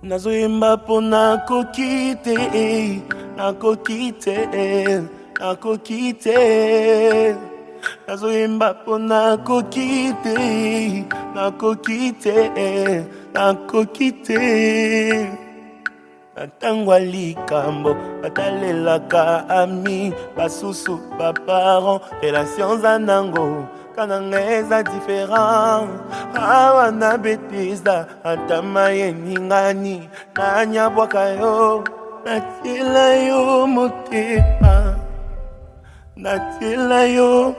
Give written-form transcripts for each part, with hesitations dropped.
Nazoyemba po nakoki te, nazoyemba po nakoki te. Natangwa likambo batalelaka ami basusu baparent relations anango kananga eza différent awa na betisa atama yeningani nanyabwaka yo natiela yo motema natiela yo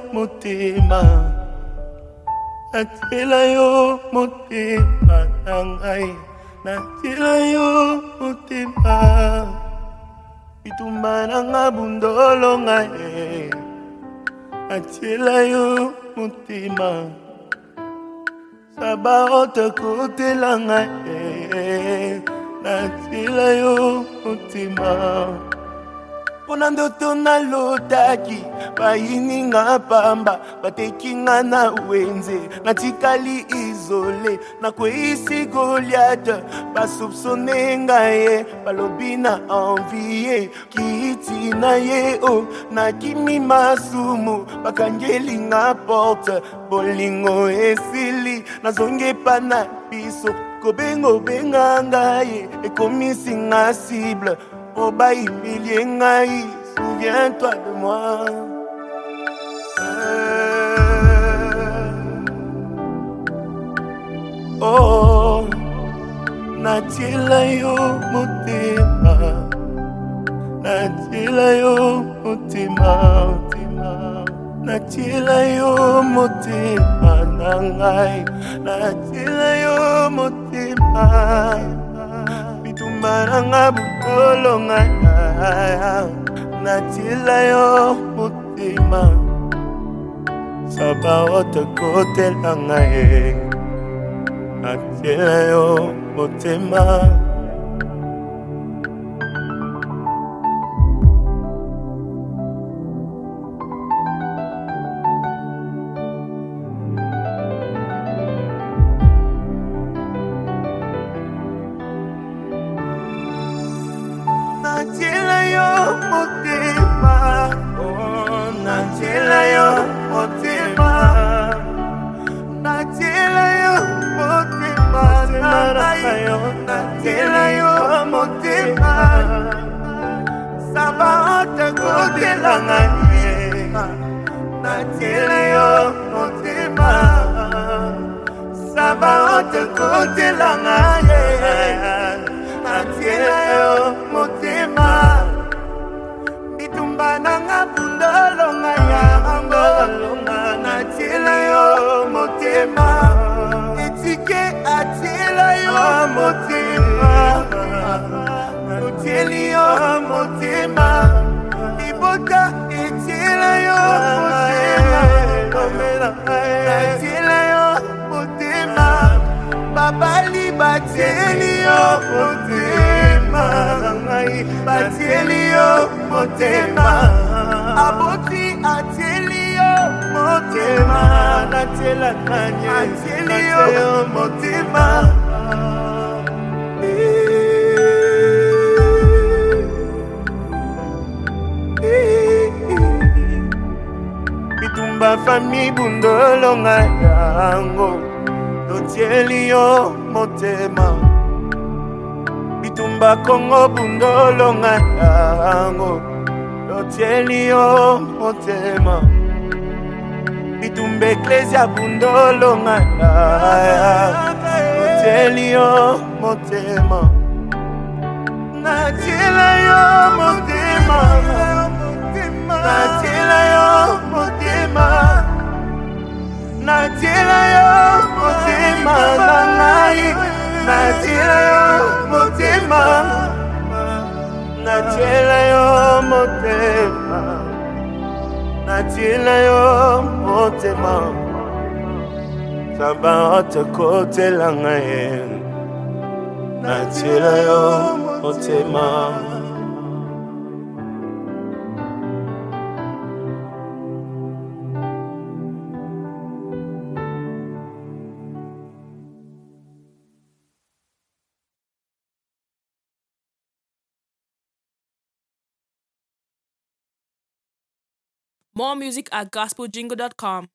motema nangai natiela yo motema bitumba nanga bundolo ngai natiela yo motema sabarote kotela ngai natiela yo motema pona ndoto nalotaki bayininga pamba batekinga na wenze natikali izole nakweyisi Goliath basupsone ngaye balobi na envie kiti na ye o nakimi masumu bakangelinga porte bolingo esili nazonge pa na biso kobengo benga ngaye ekomisinga cible oh bah ngai, souviens-toi de moi. Oh, natiela yo motema, natiela yo motema nangai, natiela yo motema. Bitumbaranga bukolo ngai natiela yo motema sabarote kotela ngai natiela yo motema natiela yo motema, oh natiela yo motema, natiela yo motema, natiela yo motema, sabarote kotela ngai, natiela yo motema, sabarote kotela ngai, natiela yo motema bitumba nanga bundolo ngaya ngolonga natiela yo motema etike atiela yo motema natiela yo motema ibota etiela yo motema natiela yo motema babali batieli yo motema batieli yo motema aboti atieli yo motema natiela kanye atieli yo motema bitumba fami bundolo ngayango totieli yo motema bitumba Kongo bundolo ngayango totieli yo motema bitumba Ecclesia bundolo ngayango totieli yo motema natiela yo motema natiela yo motema natiela yo motema nangai natiela yo motema natiela yo motema natiela yo motema sabarote kotela ngai natiela yo motema More music at gospeljingle.com.